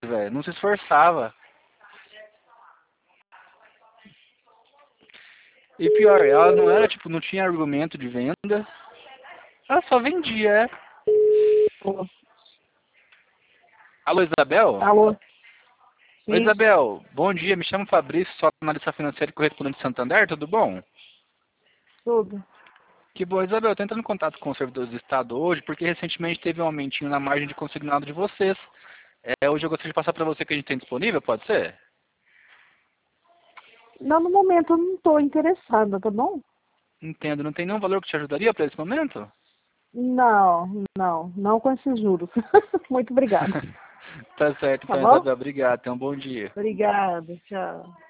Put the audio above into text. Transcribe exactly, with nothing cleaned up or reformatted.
velho. Não se esforçava. E pior, ela não era, tipo, não tinha argumento de venda. Ela só vendia, é. Alô, Isabel? Alô? Oi, Sim, Isabel. Bom dia, me chamo Fabrício, sou analista financeiro e correspondente de Santander, tudo bom? tudo. Que bom, Isabel. Estou entrando em contato com os servidores do Estado hoje, porque recentemente teve um aumentinho na margem de consignado de vocês. É, hoje eu gostaria de passar para você o que a gente tem disponível, pode ser? Não, no momento eu não estou interessada, tá bom? Entendo. Não tem nenhum valor que te ajudaria para esse momento? Não, não, não com esses juros. Muito obrigada. Tá certo, Tá então, bom? Isabel. Obrigado. Tenha um bom dia. Obrigada, tchau.